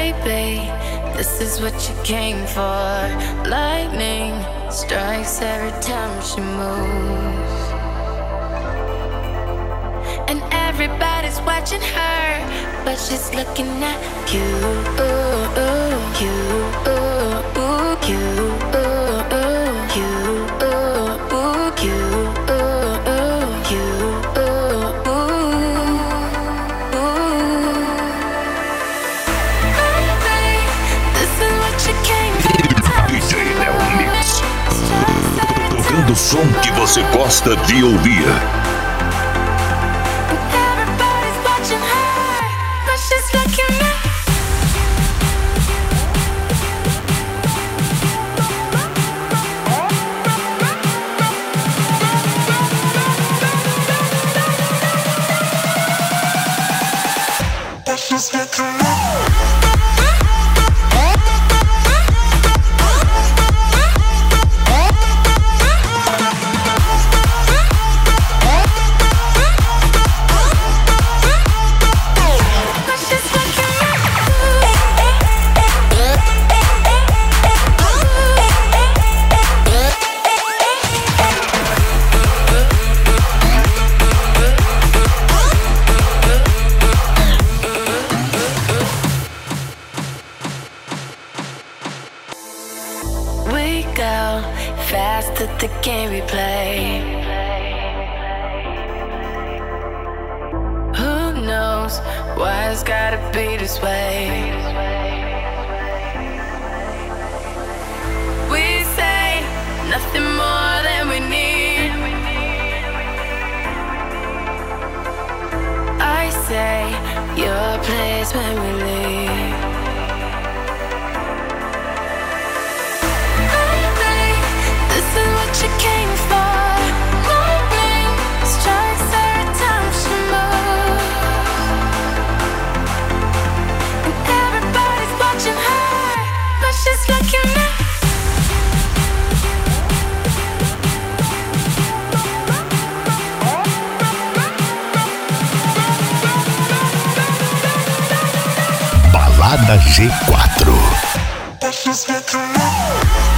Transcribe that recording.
Baby, this is what you came for. Lightning strikes every time she moves, and everybody's watching her, but she's looking at you, you, you, do som que você gosta de ouvir. The game we play. Who knows why it's gotta be this way? We say nothing more than we need. I say your place when we leave. She came for. Lightning strikes every time she moves, and everybody's watching her, but she's looking at. Balada G4. But she's looking at.